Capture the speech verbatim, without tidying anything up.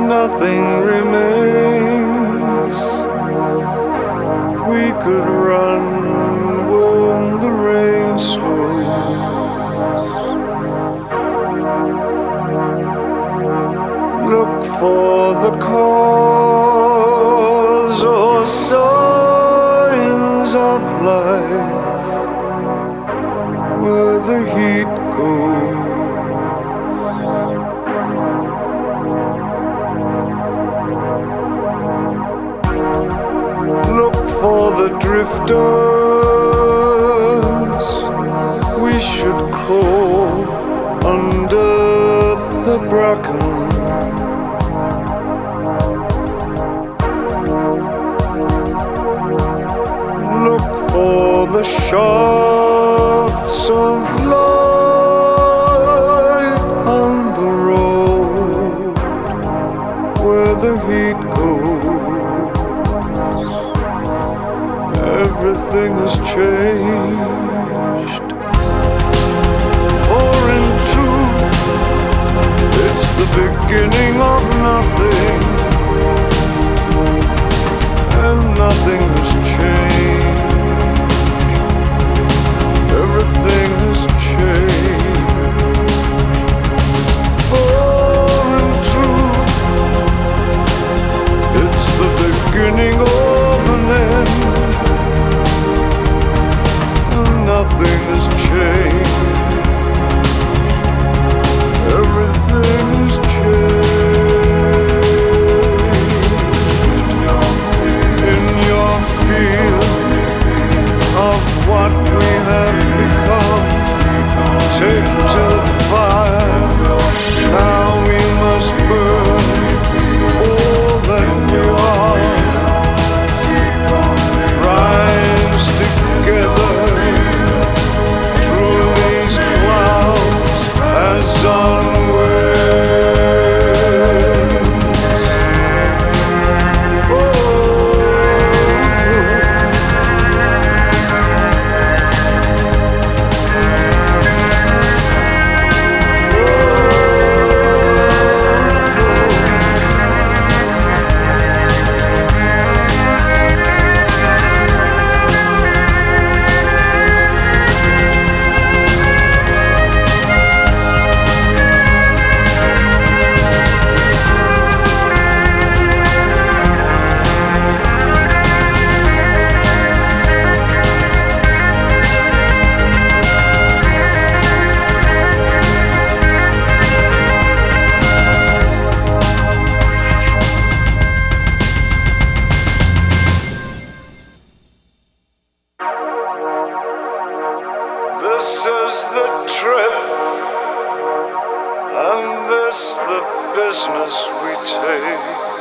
nothing remains. We could run when the rain slows. Look for the cause or signs of life where the heat goes. Look for the drifters. We should crawl under the bracken. Look for the shafts of light on the road where the heat goes. Everything has changed, for in truth it's the beginning of nothing, and nothing has changed. Everything has changed, for in truth it's the beginning of an end. Nothing has changed. Everything has changed. In your field of what we have become, take to the fire. Now we must burn all that we are. Rise together as on wings. Oh. This is the trip, and this the business we take.